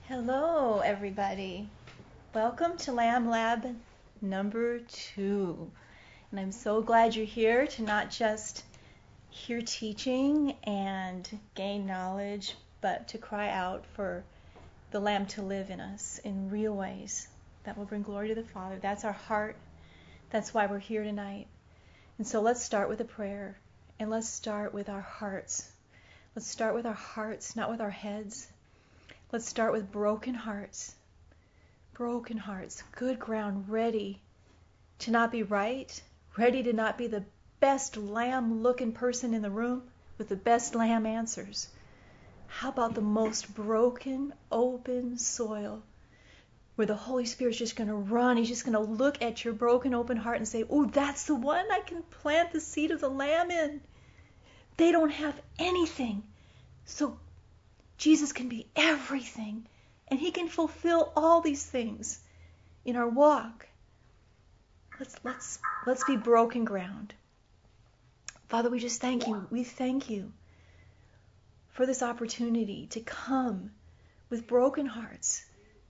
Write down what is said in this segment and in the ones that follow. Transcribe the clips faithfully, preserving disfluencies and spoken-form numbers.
Hello, everybody. Welcome to Lamb Lab number two. And I'm so glad you're here to not just hear teaching and gain knowledge, but to cry out for the Lamb to live in us in real ways that will bring glory to the Father. That's our heart. That's why we're here tonight. And so let's start with a prayer. And let's start with our hearts. Let's start with our hearts, not with our heads. Let's start with broken hearts. Broken hearts, good ground, ready to not be right, ready to not be the best lamb-looking person in the room with the best lamb answers. How about the most broken, open soil where the Holy Spirit's just going to run. He's just going to look at your broken, open heart and say, oh, that's the one I can plant the seed of the lamb in. They don't have anything. So Jesus can be everything. And he can fulfill all these things in our walk. Let's let's let's be broken ground. Father, we just thank you. We thank you for this opportunity to come with broken hearts,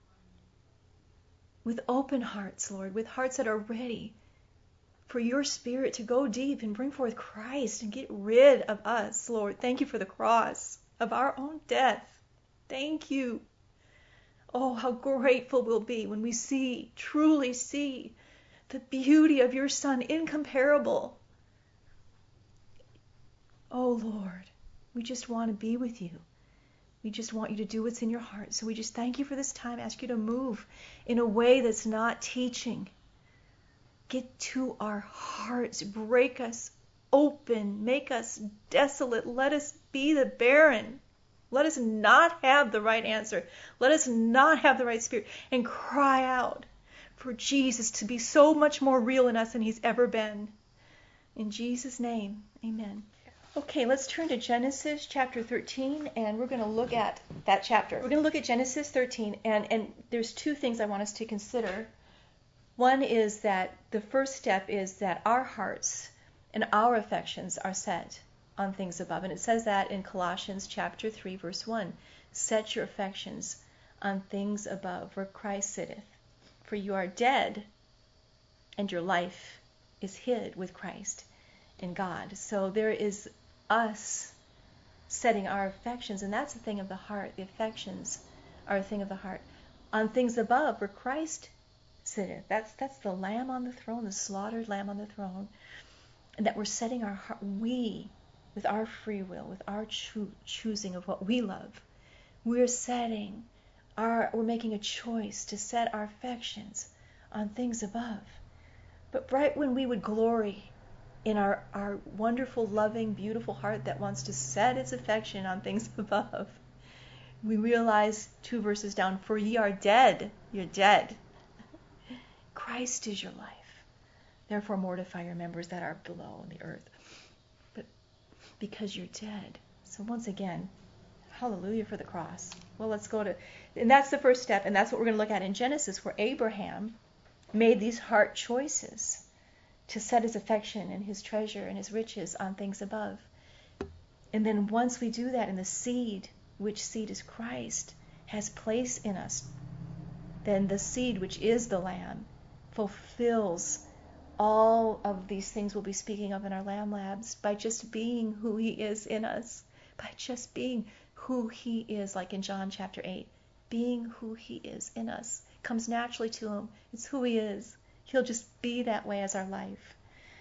with open hearts, Lord, with hearts that are ready for your Spirit to go deep and bring forth Christ and get rid of us, Lord. Thank you for the cross of our own death. Thank you. Oh, how grateful we'll be when we see, truly see, the beauty of your Son, incomparable. Oh, Lord, we just want to be with you. We just want you to do what's in your heart. So we just thank you for this time. Ask you to move in a way that's not teaching. Get to our hearts. Break us open. Make us desolate. Let us be the barren. Let us not have the right answer. Let us not have the right spirit. And cry out for Jesus to be so much more real in us than he's ever been. In Jesus' name, amen. Okay, let's turn to Genesis chapter thirteen, and we're going to look at that chapter. We're going to look at Genesis thirteen, and, and there's two things I want us to consider. One is that the first step is that our hearts and our affections are set on things above. And it says that in Colossians chapter three, verse one. Set your affections on things above, where Christ sitteth. For you are dead, and your life is hid with Christ in God. So there is us setting our affections, and that's a thing of the heart. The affections are a thing of the heart. On things above, where Christ sitteth. That's, that's the Lamb on the throne, the slaughtered Lamb on the throne. And that we're setting our heart, we, with our free will, with our cho- choosing of what we love, we're setting our, we're making a choice to set our affections on things above. But right when we would glory in our, our wonderful, loving, beautiful heart that wants to set its affection on things above, we realize two verses down, for ye are dead, you're dead. Christ is your life. Therefore mortify your members that are below in the earth. But because you're dead. So once again, hallelujah for the cross. Well, let's go to, and that's the first step, and that's what we're going to look at in Genesis, where Abraham made these heart choices to set his affection and his treasure and his riches on things above. And then once we do that, and the seed, which seed is Christ, has place in us, then the seed, which is the Lamb, fulfills all of these things we'll be speaking of in our Lamb Labs by just being who he is in us, by just being who he is, like in John chapter eight. Being who he is in us comes naturally to him. It's who he is. He'll just be that way as our life.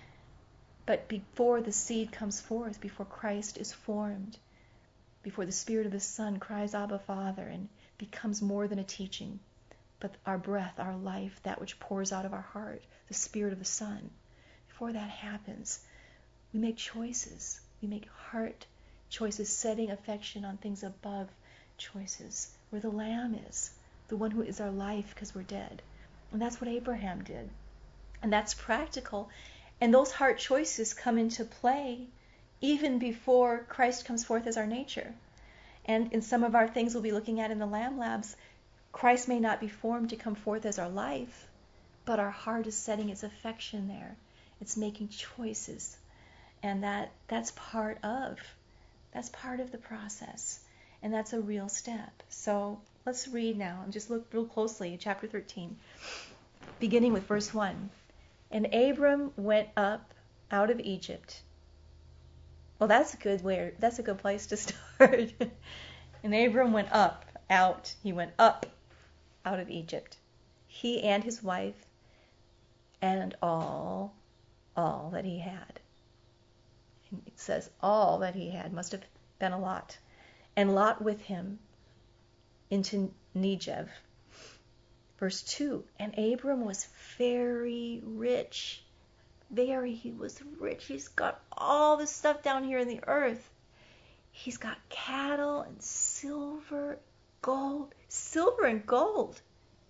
But before the seed comes forth, before Christ is formed, before the Spirit of the Son cries, Abba, Father, and becomes more than a teaching, but our breath, our life, that which pours out of our heart, the Spirit of the Son. Before that happens, we make choices. We make heart choices, setting affection on things above choices, where the Lamb is, the one who is our life because we're dead. And that's what Abraham did. And that's practical. And those heart choices come into play even before Christ comes forth as our nature. And in some of our things we'll be looking at in the Lamb Labs, Christ may not be formed to come forth as our life, but our heart is setting its affection there. It's making choices. And that that's part of, that's part of the process. And that's a real step. So Let's read now and just look real closely at chapter thirteen, beginning with verse one. And Abram went up out of Egypt. Well, that's a good way. That's a good place to start. And Abram went up, out. He went up out of Egypt. He and his wife and all, all that he had. And it says all that he had must have been a lot. And Lot with him into Negev. Verse two, and Abram was very rich. Very, he was rich. He's got all this stuff down here in the earth. He's got cattle and silver, gold. Silver and gold.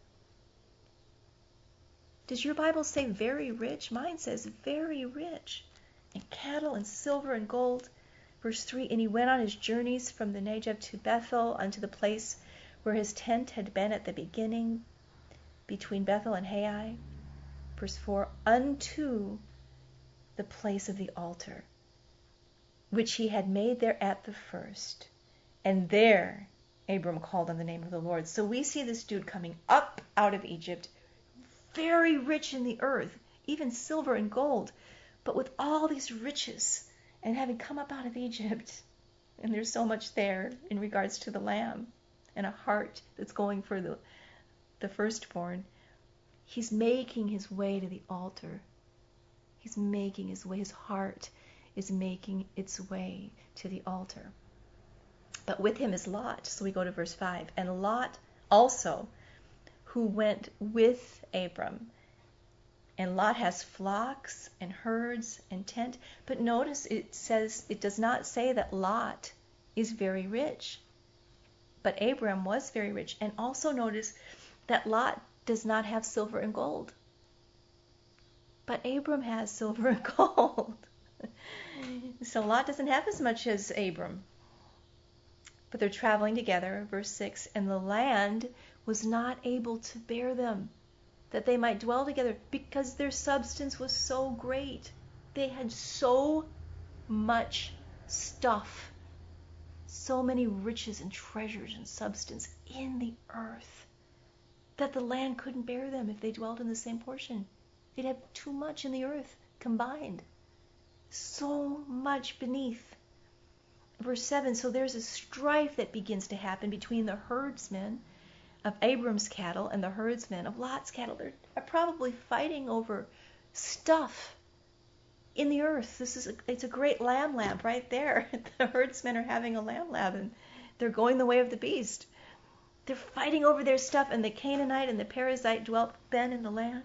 Does your Bible say very rich? Mine says very rich. And cattle and silver and gold. Verse three, and he went on his journeys from the Negev to Bethel unto the place where his tent had been at the beginning, between Bethel and Hai. Verse four, unto the place of the altar, which he had made there at the first. And there Abram called on the name of the Lord. So we see this dude coming up out of Egypt, very rich in the earth, even silver and gold, but with all these riches, and having come up out of Egypt. And there's so much there in regards to the lamb and a heart that's going for the, the firstborn. He's making his way to the altar. He's making his way. His heart is making its way to the altar. But with him is Lot. So we go to verse five. And Lot also, who went with Abram. And Lot has flocks and herds and tent. But notice it says, it does not say that Lot is very rich. But Abram was very rich. And also notice that Lot does not have silver and gold. But Abram has silver and gold. So Lot doesn't have as much as Abram. But they're traveling together, verse six, and the land was not able to bear them, that they might dwell together, because their substance was so great. They had so much stuff, so many riches and treasures and substance in the earth, that the land couldn't bear them if they dwelled in the same portion. They'd have too much in the earth combined. So much beneath. Verse seven, so there's a strife that begins to happen between the herdsmen of Abram's cattle and the herdsmen of Lot's cattle. They're probably fighting over stuff in the earth. This is a, it's a great lamb lab right there. The herdsmen are having a lamb lab, and they're going the way of the beast. They're fighting over their stuff, and the Canaanite and the Perizzite dwelt then in the land.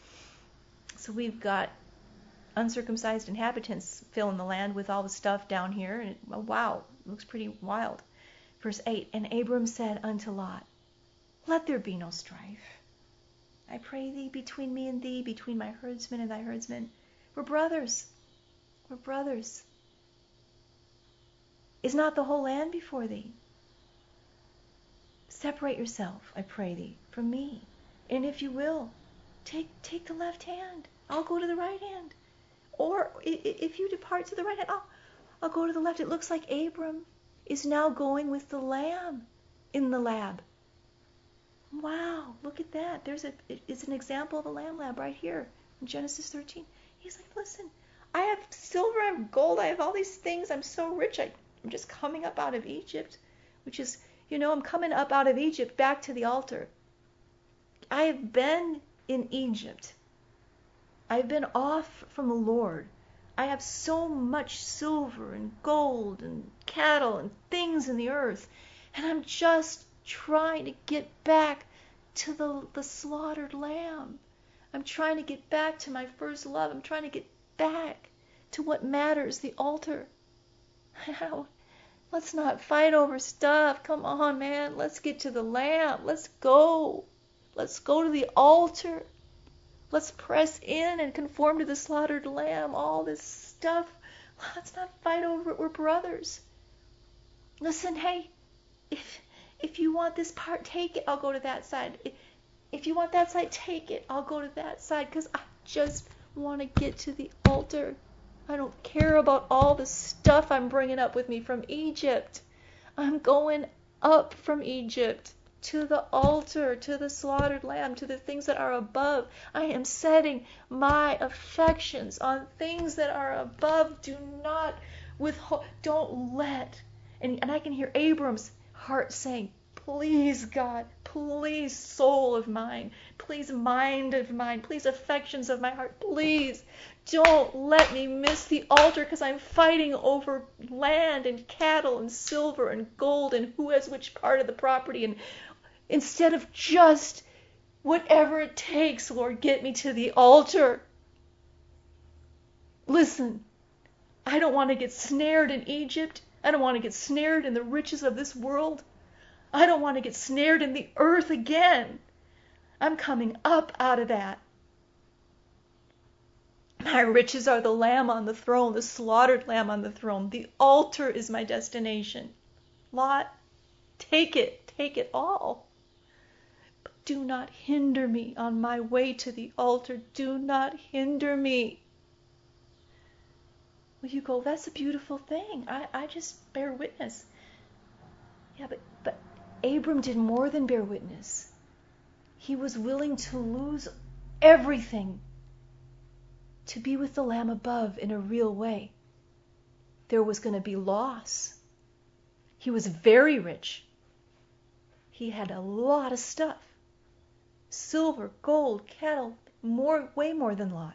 So we've got uncircumcised inhabitants filling the land with all the stuff down here. And it, well, wow, it looks pretty wild. Verse eight, and Abram said unto Lot, let there be no strife. I pray thee between me and thee, between my herdsmen and thy herdsmen. We're brothers. We're brothers. Is not the whole land before thee? Separate yourself, I pray thee, from me. And if you will, take take the left hand. I'll go to the right hand. Or if you depart to the right hand, I'll, I'll go to the left. It looks like Abram is now going with the lamb in the lab. Wow, look at that. There's a it's an example of a lamb lab right here in Genesis thirteen. He's like, listen, I have silver, I have gold, I have all these things. I'm so rich. I, I'm just coming up out of Egypt, which is, you know, I'm coming up out of Egypt back to the altar. I have been in Egypt. I've been off from the Lord. I have so much silver and gold and cattle and things in the earth, and I'm just trying to get back to the, the slaughtered lamb. I'm trying to get back to my first love. I'm trying to get back to what matters, the altar. Let's not fight over stuff. Come on, man. Let's get to the lamb. Let's go. Let's go to the altar. Let's press in and conform to the slaughtered lamb. All this stuff. Let's not fight over it. We're brothers. Listen, hey, if if you want this part, take it. I'll go to that side. If, if you want that side, take it. I'll go to that side, because I just want to get to the altar. I don't care about all the stuff I'm bringing up with me from Egypt. I'm going up from Egypt to the altar, to the slaughtered lamb, to the things that are above. I am setting my affections on things that are above. Do not withhold, don't let. And, and I can hear Abram's heart saying, please, God, please, soul of mine, please, mind of mine, please, affections of my heart, please, don't let me miss the altar because I'm fighting over land and cattle and silver and gold and who has which part of the property. And instead of just whatever it takes, Lord, get me to the altar. Listen, I don't want to get snared in Egypt. I don't want to get snared in the riches of this world. I don't want to get snared in the earth again. I'm coming up out of that. My riches are the lamb on the throne, the slaughtered lamb on the throne. The altar is my destination. Lot, take it, take it all. But do not hinder me on my way to the altar. Do not hinder me. Well, you go, that's a beautiful thing. I, I just bear witness. Yeah, but, but Abram did more than bear witness. He was willing to lose everything to be with the Lamb above in a real way. There was going to be loss. He was very rich. He had a lot of stuff. Silver, gold, cattle, more, way more than Lot.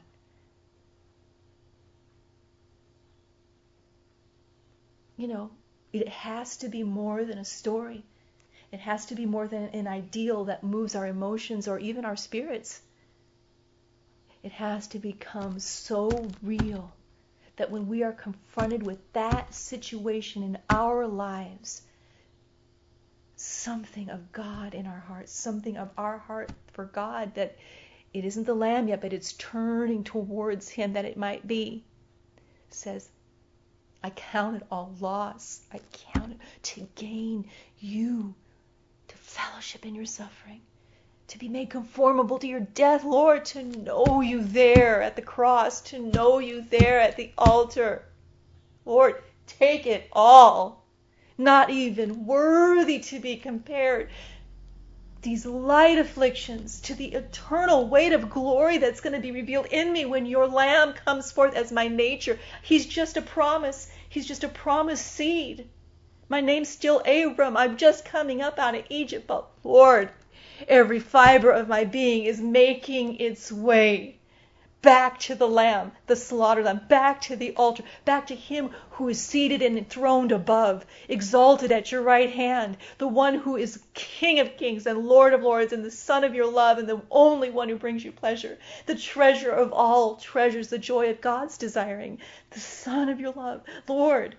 You know, it has to be more than a story. It has to be more than an ideal that moves our emotions or even our spirits. It has to become so real that when we are confronted with that situation in our lives, something of God in our hearts, something of our heart for God, that it isn't the lamb yet, but it's turning towards him, that it might be, says, I count it all loss. I count it to gain you, to fellowship in your suffering, to be made conformable to your death, Lord, to know you there at the cross, to know you there at the altar. Lord, take it all. Not even worthy to be compared, these light afflictions, to the eternal weight of glory that's going to be revealed in me when your Lamb comes forth as my nature. He's just a promise. He's just a promised seed. My name's still Abram. I'm just coming up out of Egypt. But Lord, every fiber of my being is making its way back to the Lamb, the slaughtered Lamb, back to the altar, back to him who is seated and enthroned above, exalted at your right hand, the one who is King of kings and Lord of lords and the Son of your love and the only one who brings you pleasure, the treasure of all treasures, the joy of God's desiring, the Son of your love. Lord,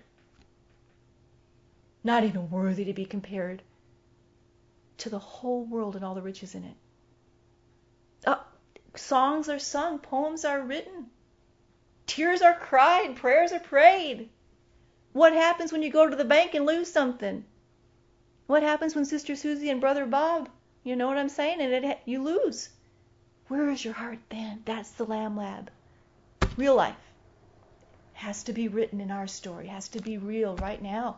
not even worthy to be compared to the whole world and all the riches in it. Oh, songs are sung, poems are written, tears are cried, prayers are prayed. What happens when you go to the bank and lose something? What happens when Sister Susie and Brother Bob, you know what I'm saying, and it, you lose? Where is your heart then? That's the Lamb Lab. Real life has to be written in our story, has to be real right now.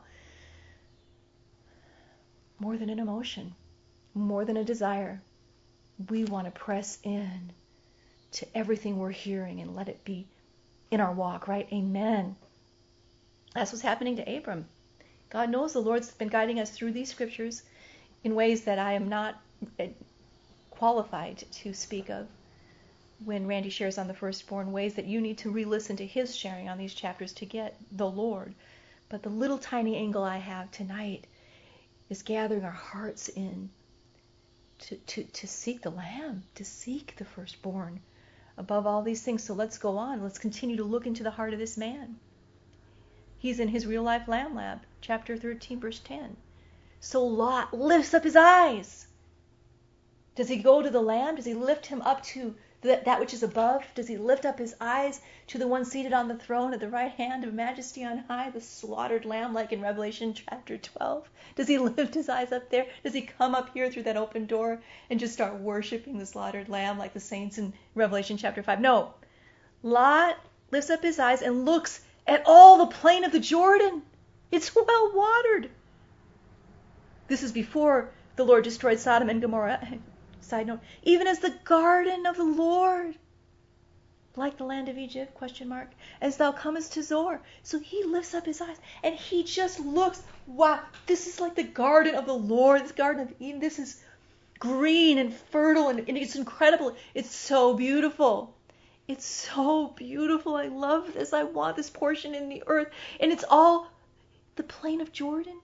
More than an emotion, more than a desire. We want to press in to everything we're hearing and let it be in our walk, right? Amen. That's what's happening to Abram. God knows the Lord's been guiding us through these scriptures in ways that I am not qualified to speak of. When Randy shares on the firstborn, ways that you need to re-listen to his sharing on these chapters to get the Lord. But the little tiny angle I have tonight is gathering our hearts in to, to, to seek the Lamb, to seek the firstborn above all these things. So let's go on. Let's continue to look into the heart of this man. He's in his real life Lamb Lab, chapter thirteen, verse ten. So Lot lifts up his eyes. Does he go to the Lamb? Does he lift him up to that, that which is above? Does he lift up his eyes to the one seated on the throne at the right hand of majesty on high, the slaughtered Lamb, like in Revelation chapter twelve? Does he lift his eyes up there? Does he come up here through that open door and just start worshiping the slaughtered Lamb like the saints in Revelation chapter five? No. Lot lifts up his eyes and looks at all the plain of the Jordan. It's well watered. This is before the Lord destroyed Sodom and Gomorrah. Side note, even as the garden of the Lord, like the land of Egypt, question mark, as thou comest to Zoar. So he lifts up his eyes and he just looks, wow, this is like the garden of the Lord, this garden of Eden. This is green and fertile and, and it's incredible. It's so beautiful. It's so beautiful. I love this. I want this portion in the earth. And it's all the plain of Jordan.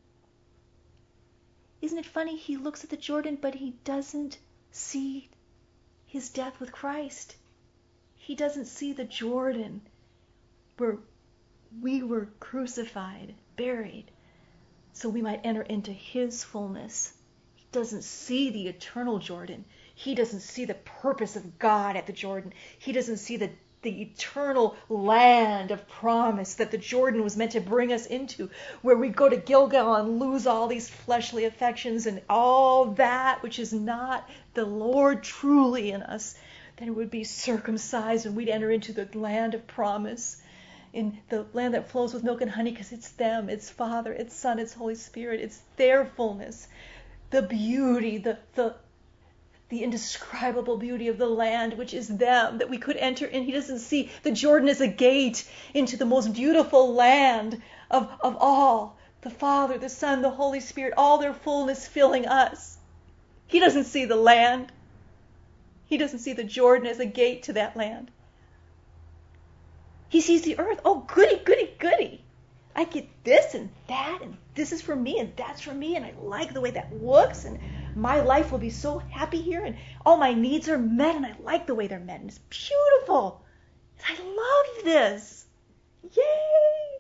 Isn't it funny? He looks at the Jordan, but he doesn't see his death with Christ. He doesn't see the Jordan where we were crucified, buried, so we might enter into his fullness. He doesn't see the eternal Jordan. He doesn't see the purpose of God at the Jordan. He doesn't see the the eternal land of promise that the Jordan was meant to bring us into, where we go to Gilgal and lose all these fleshly affections and all that which is not the Lord truly in us. Then it would be circumcised and we'd enter into the land of promise, in the land that flows with milk and honey, because it's them, it's Father, it's Son, it's Holy Spirit, it's their fullness, the beauty, the the the indescribable beauty of the land, which is them, that we could enter in. He doesn't see the Jordan as a gate into the most beautiful land of, of all. The Father, the Son, the Holy Spirit, all their fullness filling us. He doesn't see the land. He doesn't see the Jordan as a gate to that land. He sees the earth. Oh, goody, goody, goody. I get this and that, and this is for me, and that's for me, and I like the way that looks, and my life will be so happy here, and all my needs are met, and I like the way they're met, and it's beautiful. I love this. Yay!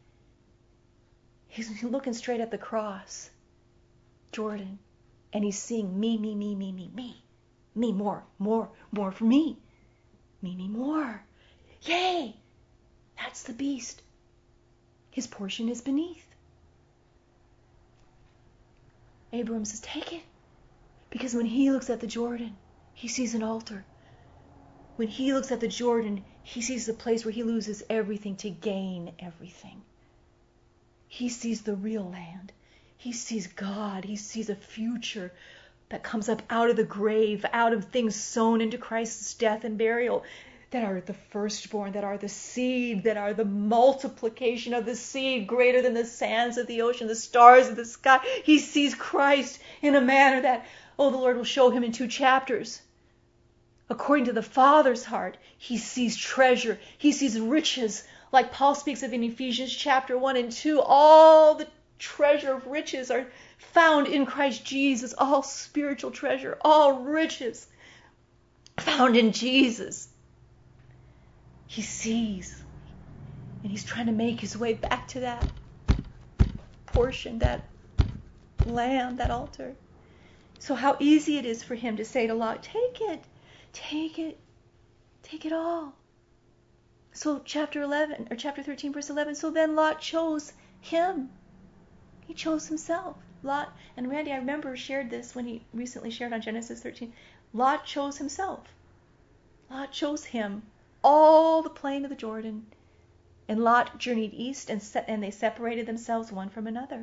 He's looking straight at the cross, Jordan, and he's seeing me, me, me, me, me, me. Me, more, more, more for me. Me, me, more. Yay! That's the beast. His portion is beneath. Abraham says, take it. Because when he looks at the Jordan, he sees an altar. When he looks at the Jordan, he sees the place where he loses everything to gain everything. He sees the real land. He sees God. He sees a future that comes up out of the grave, out of things sown into Christ's death and burial, that are the firstborn, that are the seed, that are the multiplication of the seed, greater than the sands of the ocean, the stars of the sky. He sees Christ in a manner that, oh, the Lord will show him in two chapters. According to the Father's heart, he sees treasure. He sees riches, like Paul speaks of in Ephesians chapter one and two. All the treasure of riches are found in Christ Jesus. All spiritual treasure, all riches found in Jesus. He sees, and he's trying to make his way back to that portion, that lamb, that altar. So how easy it is for him to say to Lot, take it, take it, take it all. So chapter eleven, or chapter thirteen, verse eleven, so then Lot chose him. He chose himself. Lot, and Randy, I remember shared this when he recently shared on Genesis thirteen. Lot chose himself. Lot chose him. All the plain of the Jordan. And Lot journeyed east, and, se- and they separated themselves one from another.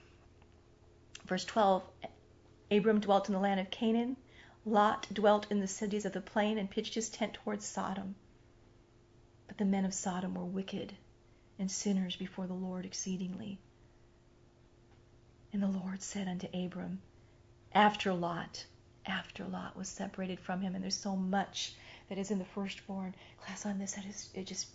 Verse twelve, Abram dwelt in the land of Canaan. Lot dwelt in the cities of the plain and pitched his tent towards Sodom. But the men of Sodom were wicked and sinners before the Lord exceedingly. And the Lord said unto Abram, after Lot, after Lot was separated from him, and there's so much that is in the firstborn class on this, that is it just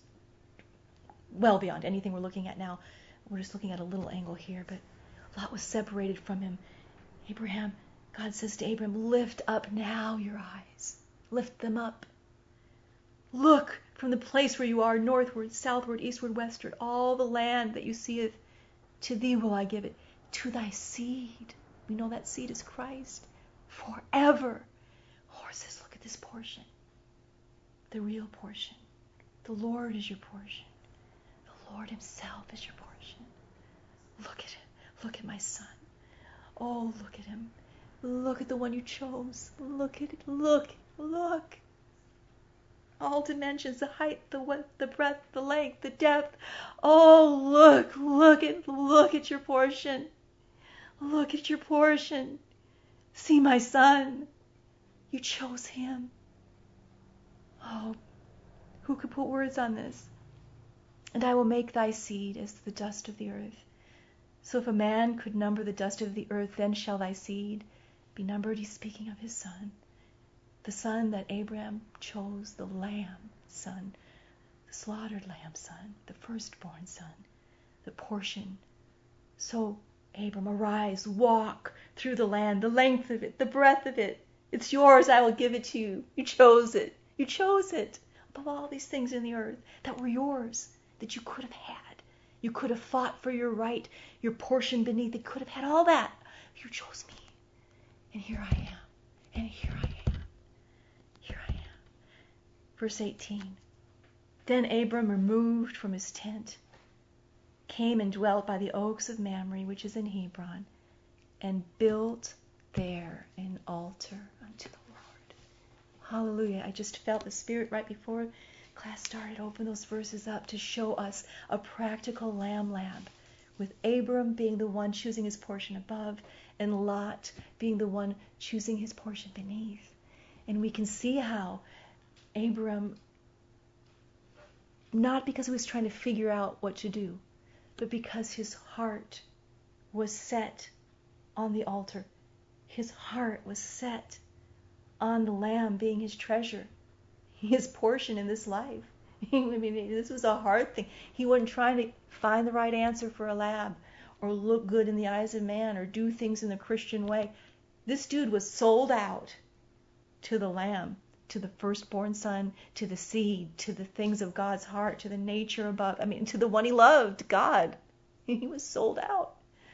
well beyond anything we're looking at now. We're just looking at a little angle here, but Lot was separated from him. Abraham, God says to Abram, lift up now your eyes. Lift them up. Look from the place where you are, northward, southward, eastward, westward, all the land that you seeth, to thee will I give it, to thy seed. We know that seed is Christ. Forever. Lord says, look at this portion. The real portion. The Lord is your portion. The Lord himself is your portion. Look at it. Look at my son. Oh, look at him. Look at the one you chose. Look at it. Look. Look. All dimensions, the height, the width, the breadth, the length, the depth. Oh, look. Look at, look at your portion. Look at your portion. See my son. You chose him. Oh, who could put words on this? And I will make thy seed as the dust of the earth. So if a man could number the dust of the earth, then shall thy seed be numbered. He's speaking of his son. The son that Abraham chose, the lamb son, the slaughtered lamb son, the firstborn son, the portion. So Abram, arise, walk through the land, the length of it, the breadth of it. It's yours, I will give it to you. You chose it. You chose it above all these things in the earth that were yours, that you could have had. You could have fought for your right, your portion beneath. You could have had all that. You chose me. And here I am. And here I am. Here I am. Verse eighteen. Then Abram removed from his tent, came and dwelt by the oaks of Mamre, which is in Hebron, and built there an altar unto the Lord. Hallelujah. I just felt the Spirit right before class started. Open those verses up to show us a practical lamb lamb, with Abram being the one choosing his portion above and Lot being the one choosing his portion beneath. And we can see how Abram, not because he was trying to figure out what to do, but because his heart was set on the altar. His heart was set on the lamb being his treasure, his portion in this life. I mean, this was a hard thing. He wasn't trying to find the right answer for a lab or look good in the eyes of man or do things in the Christian way. This dude was sold out to the lamb, to the firstborn son, to the seed, to the things of God's heart, to the nature above, I mean, to the one he loved, God. He was sold out.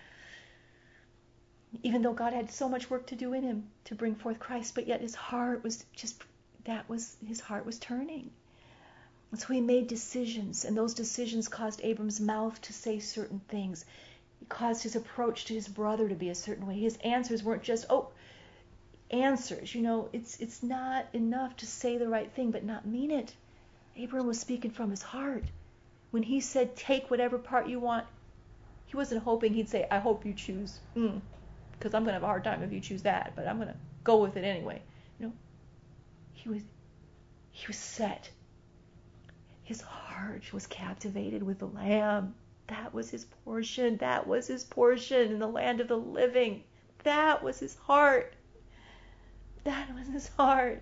Even though God had so much work to do in him to bring forth Christ, but yet his heart was just, that was, his heart was turning. And so he made decisions, and those decisions caused Abram's mouth to say certain things. It caused his approach to his brother to be a certain way. His answers weren't just, oh, answers. You know, it's it's not enough to say the right thing but not mean it. Abram was speaking from his heart. When he said, take whatever part you want, he wasn't hoping he'd say, I hope you choose, mm, because I'm going to have a hard time if you choose that, but I'm going to go with it anyway. You know, he was, he was set. His heart was captivated with the lamb. That was his portion. That was his portion in the land of the living. That was his heart. That was his heart.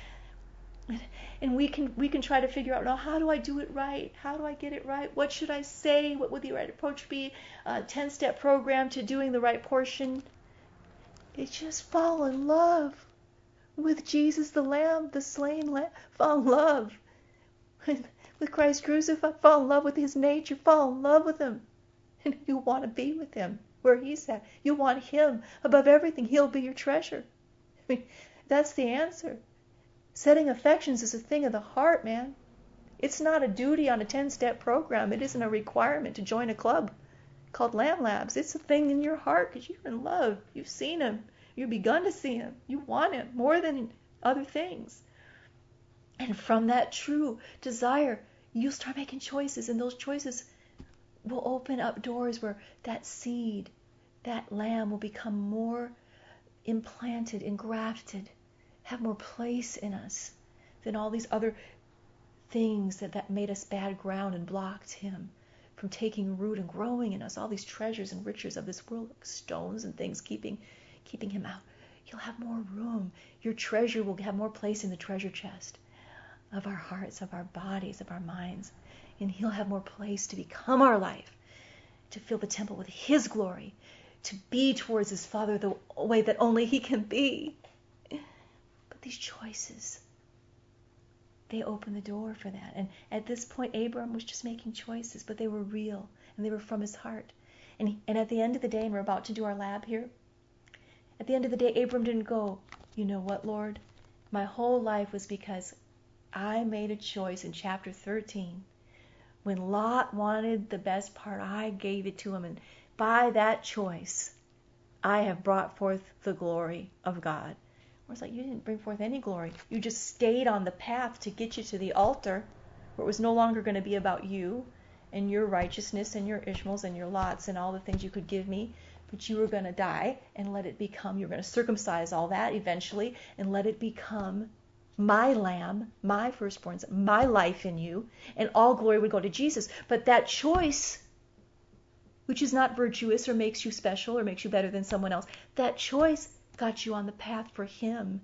And we can we can try to figure out, now, how do I do it right? How do I get it right? What should I say? What would the right approach be? A ten-step program to doing the right portion. It's just fall in love with Jesus the Lamb, the slain Lamb. Fall in love with Christ crucified. Fall in love with his nature. Fall in love with him. And you want to be with him where he's at. You want him above everything. He'll be your treasure. I mean, that's the answer. Setting affections is a thing of the heart, man. It's not a duty on a ten-step program. It isn't a requirement to join a club called Lamb Labs. It's a thing in your heart because you're in love. You've seen him. You've begun to see him. You want him more than other things. And from that true desire, you'll start making choices, and those choices will open up doors where that seed, that lamb will become more implanted, engrafted, have more place in us than all these other things that, that made us bad ground and blocked him from taking root and growing in us. All these treasures and riches of this world, like stones and things, keeping keeping him out. You'll have more room. Your treasure will have more place in the treasure chest of our hearts, of our bodies, of our minds. And he'll have more place to become our life, to fill the temple with his glory, to be towards his Father the way that only he can be. But these choices, they open the door for that. And at this point, Abram was just making choices, but they were real, and they were from his heart. And, he, and at the end of the day, and we're about to do our lab here, at the end of the day, Abram didn't go, you know what, Lord? My whole life was because I made a choice in chapter thirteen. When Lot wanted the best part, I gave it to him. And by that choice, I have brought forth the glory of God. Or it's like, you didn't bring forth any glory. You just stayed on the path to get you to the altar, where it was no longer going to be about you and your righteousness and your Ishmaels and your Lots and all the things you could give me. but you were going to die and let it become, you're going to circumcise all that eventually and let it become my lamb, my firstborn, my life in you, and all glory would go to Jesus. But that choice, which is not virtuous or makes you special or makes you better than someone else, that choice got you on the path for him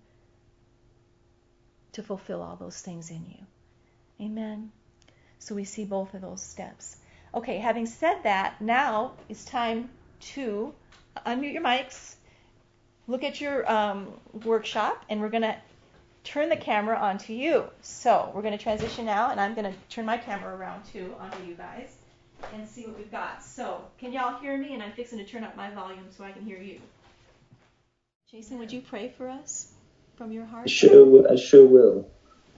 to fulfill all those things in you. Amen. So we see both of those steps. Okay, having said that, now it's time to unmute your mics, look at your um, workshop, and we're going to turn the camera onto you. So we're going to transition now, and I'm going to turn my camera around too onto you guys and see what we've got. So can y'all hear me? And I'm fixing to turn up my volume so I can hear you. Jason, would you pray for us from your heart? Sure, I sure will.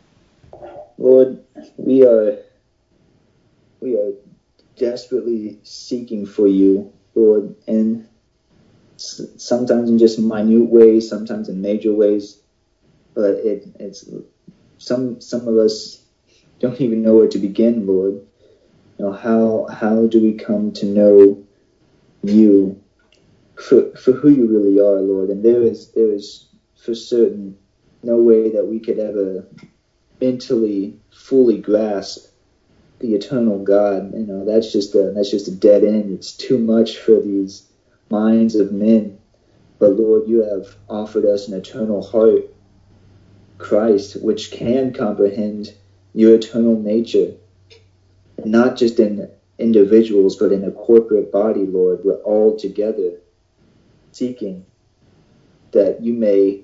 Lord, we are we are desperately seeking for you, Lord, and s- sometimes in just minute ways, sometimes in major ways. But it, it's some some of us don't even know where to begin, Lord. You know, how how do we come to know you for for who you really are, Lord? And there is there is for certain no way that we could ever mentally fully grasp the eternal God. You know, that's just a that's just a dead end. It's too much for these minds of men. But Lord, you have offered us an eternal heart, Christ, which can comprehend your eternal nature, not just in individuals, but in a corporate body, Lord. We're all together seeking that you may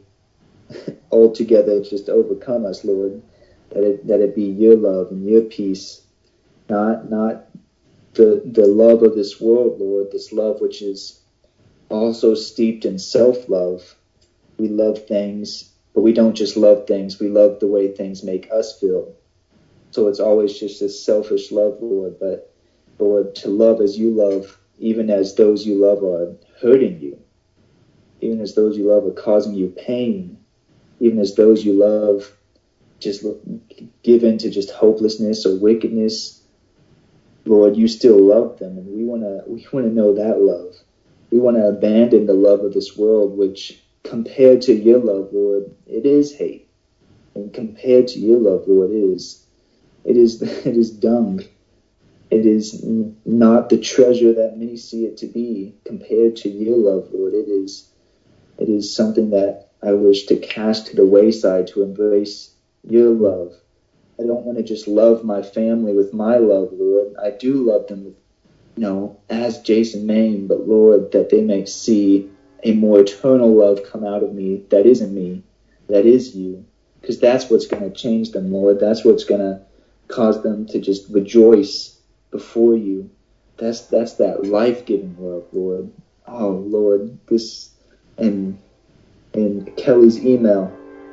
all together just overcome us, Lord, that it, that it be your love and your peace, not not the, the love of this world, Lord, this love which is also steeped in self-love. We love things, but we don't just love things. We love the way things make us feel. So it's always just this selfish love, Lord. But, Lord, to love as you love, even as those you love are hurting you, even as those you love are causing you pain, even as those you love just give in to just hopelessness or wickedness, Lord, you still love them. And we want to we want to know that love. We want to abandon the love of this world, which compared to your love, Lord, it is hate. And compared to your love, Lord, it is, it is, it is dung. It is not the treasure that many see it to be. Compared to your love, Lord, it is, it is something that I wish to cast to the wayside to embrace your love. I don't want to just love my family with my love, Lord. I do love them, you know, as Jason Maine, but Lord, that they may see a more eternal love come out of me that isn't me, that is you. Because that's what's going to change them, Lord. That's what's going to cause them to just rejoice before you. That's that's that life-giving love, Lord. Oh, Lord, this, and in Kelly's email,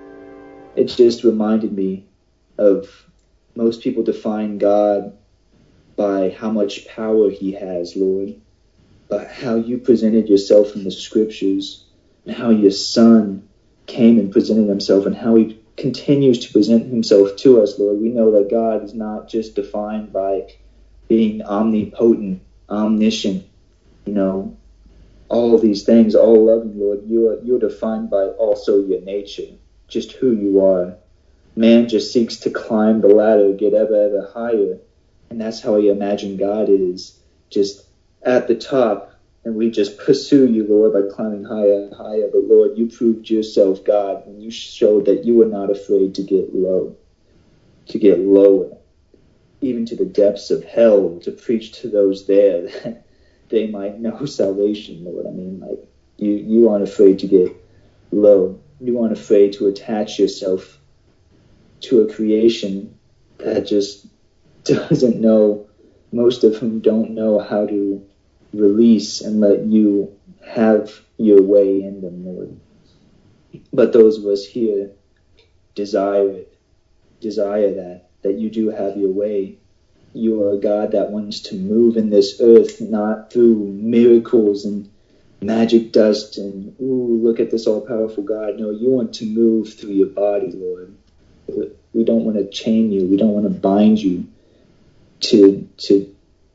it just reminded me of most people define God by how much power he has, Lord, but how you presented yourself in the scriptures and how your son came and presented himself and how he continues to present himself to us, Lord. We know that God is not just defined by being omnipotent, omniscient, you know, all of these things, all loving, Lord. You are, you're defined by also your nature, just who you are. Man just seeks to climb the ladder, get ever, ever higher. And that's how we imagine God is, just at the top. And we just pursue you, Lord, by climbing higher and higher. But Lord, you proved yourself, God, and you showed that you were not afraid to get low, to get lower, even to the depths of hell, to preach to those there that they might know salvation, Lord. I mean, like, you, you aren't afraid to get low. You aren't afraid to attach yourself to a creation that just doesn't know, most of whom don't know how to release and let you have your way in them, Lord. But those of us here desire it, desire that, that you do have your way. You are a God that wants to move in this earth, not through miracles and magic dust and, ooh, look at this all-powerful God. No, you want to move through your body, Lord. We don't want to chain you. We don't want to bind you to to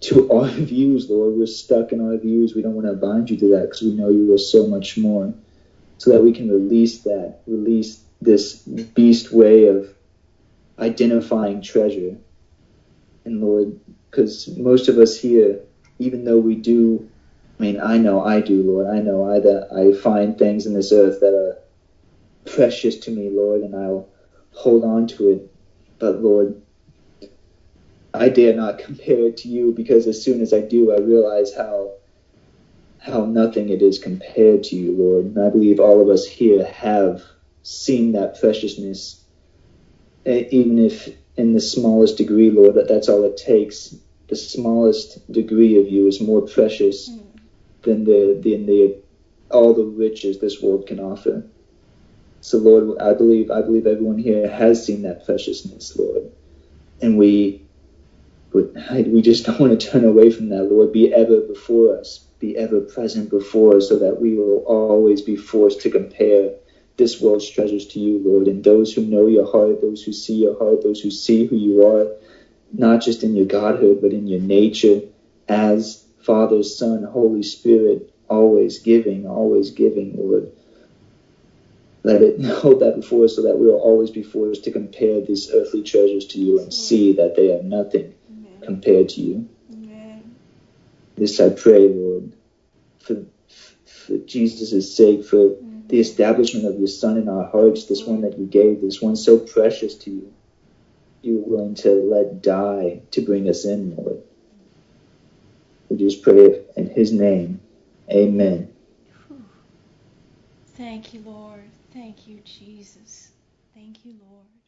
to our views, Lord. We're stuck in our views. We don't want to bind you to that because we know you are so much more. So that we can release that, release this beast way of identifying treasure. And Lord, because most of us here, even though we do, I mean, I know I do, Lord. I know I that I find things in this earth that are precious to me, Lord, and I'll hold on to it. But Lord, I dare not compare it to you, because as soon as I do, I realize how how nothing it is compared to you, Lord. And I believe all of us here have seen that preciousness, even if in the smallest degree, Lord, that that's all it takes. The smallest degree of you is more precious mm. than the, than the all the riches this world can offer. So, Lord, I believe I believe everyone here has seen that preciousness, Lord, and we we just don't want to turn away from that, Lord. Be ever before us, be ever present before us, so that we will always be forced to compare this world's treasures to you, Lord. And those who know your heart, those who see your heart, those who see who you are, not just in your Godhood, but in your nature as Father, Son, Holy Spirit, always giving, always giving, Lord. Let it hold that before us, so that we will always be forced to compare these earthly treasures to you and see that they are nothing Amen. Compared to you. Amen. This I pray, Lord, for, for Jesus' sake, for mm-hmm. the establishment of your Son in our hearts, this one that you gave, this one so precious to you. You were willing to let die to bring us in, Lord. We just pray in his name. Amen. Thank you, Lord. Thank you, Jesus. Thank you, Lord.